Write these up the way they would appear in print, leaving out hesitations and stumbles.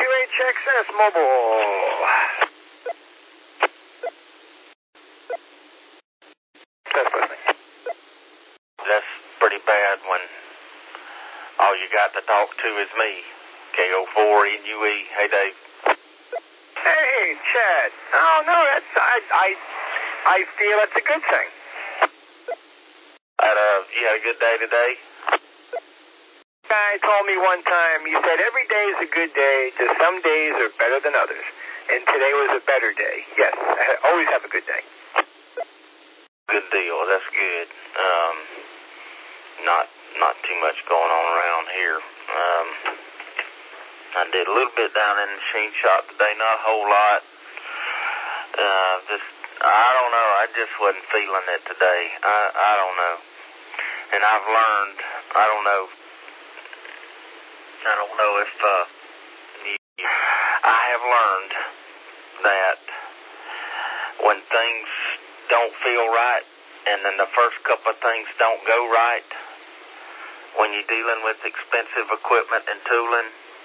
QHXS Mobile. That's listening. That's pretty bad when all you got to talk to is me. KO4NUE. Hey, Dave. Hey, Chad. Oh, no, I feel it's a good thing. You had a good day today? Guy told me one time, he said every day is a good day, just some days are better than others. And today was a better day. Yes, I always have a good day. Good deal. That's good. Not too much going on around here. I did a little bit down in the machine shop today, not a whole lot. I don't know. I just wasn't feeling it today. I don't know. And I've learned, I don't know if I have learned that when things don't feel right and then the first couple of things don't go right, when you're dealing with expensive equipment and tooling,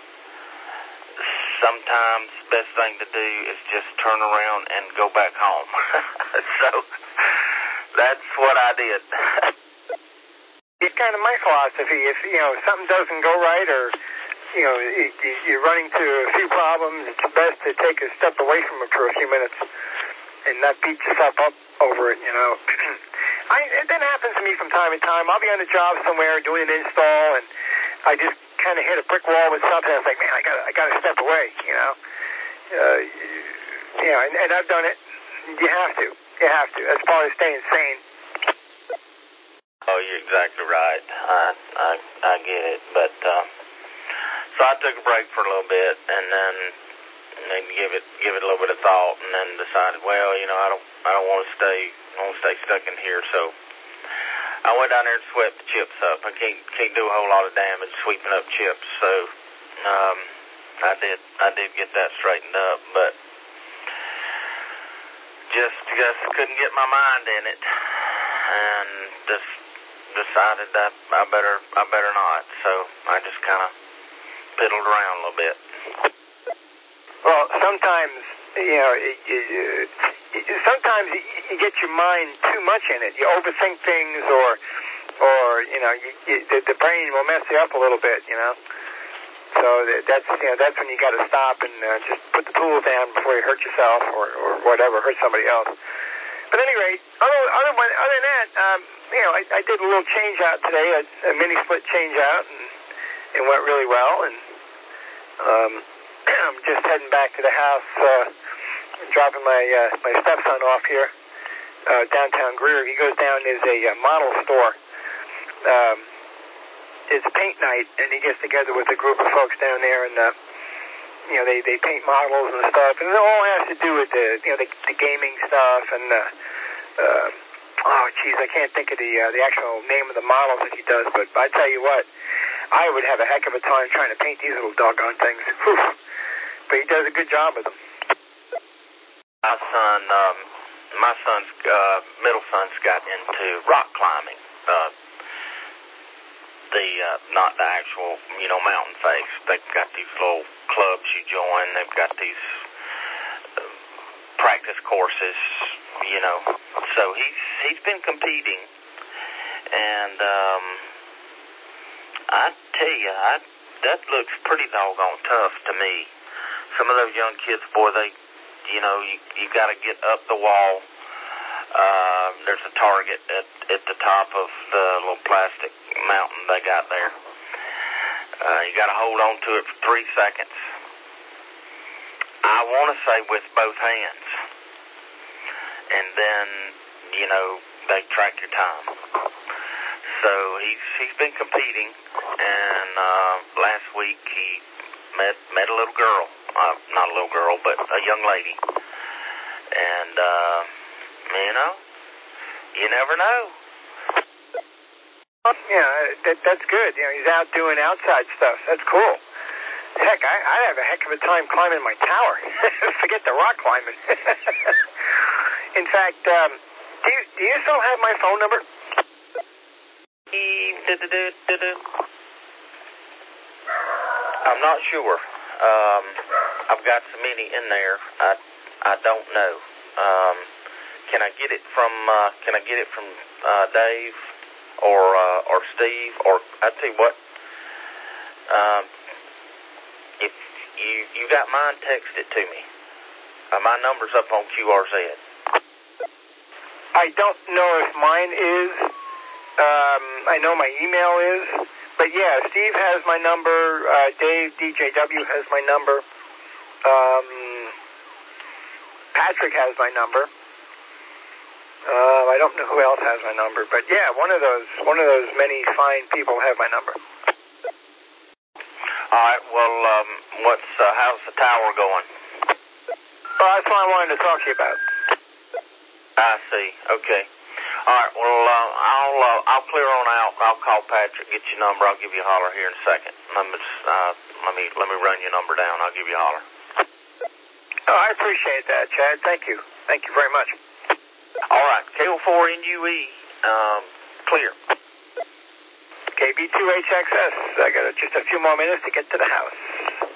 sometimes the best thing to do is just turn around and go back home. So that's what I did. It's kind of my philosophy. If, something doesn't go right or, you're running into a few problems, it's best to take a step away from it for a few minutes and not beat yourself up over it, That happens to me from time to time. I'll be on a job somewhere doing an install and I just kind of hit a brick wall with something. I was like, man, I got to step away, and I've done it. You have to. That's part of staying sane. Oh, you're exactly right. I get it, but so I took a break for a little bit, and then give it a little bit of thought, and then decided, well, I don't want to stay stuck in here, so I went down there and swept the chips up. I can't do a whole lot of damage sweeping up chips, so I did get that straightened up, but just couldn't get my mind in it, and just decided that I better not. So I just kind of piddled around a little bit. Well, sometimes sometimes you get your mind too much in it. You overthink things, or the brain will mess you up a little bit. So that's when you got to stop and just put the tools down before you hurt yourself or whatever, hurt somebody else. But at any rate, other than that, I did a little change out today, a mini split change out, and it went really well. And I'm just heading back to the house, dropping my stepson off here, downtown Greer. He goes down. There's a model store. It's paint night, and he gets together with a group of folks down there, and they paint models and stuff, and it all has to do with the gaming stuff, and I can't think of the actual name of the models that he does, but I tell you what, I would have a heck of a time trying to paint these little doggone things. Whew. But he does a good job with them. My son's middle son's got into rock climbing. Not the actual, mountain face. They've got these little clubs you join. They've got these practice courses, So he's been competing, and I tell you, that looks pretty doggone tough to me. Some of those young kids, boy, you got to get up the wall. There's a target at the top of the little plastic mountain they got there. You got to hold on to it for 3 seconds. I want to say with both hands. And then, they track your time. So he's been competing, and last week he met a little girl. Not a little girl, but a young lady. And, you never know. Yeah, that's good. He's out doing outside stuff. That's cool. Heck, I'd have a heck of a time climbing my tower. Forget the rock climbing. In fact, do you still have my phone number? I'm not sure. I've got so many in there. I don't know. Can I get it from Dave or Steve? Or I tell you what, if you got mine, text it to me. My number's up on QRZ. I don't know if mine is. I know my email is. But yeah, Steve has my number. Dave, DJW has my number. Patrick has my number. I don't know who else has my number, but yeah, one of those many fine people have my number. All right. Well, how's the tower going? Well, that's what I wanted to talk to you about. I see. Okay. All right. Well, I'll clear on out. I'll call Patrick, get your number. I'll give you a holler here in a second. Let me run your number down. I'll give you a holler. Oh, I appreciate that, Chad. Thank you. Thank you very much. All right. KO4NUE, clear. KB2HXS. I got just a few more minutes to get to the house.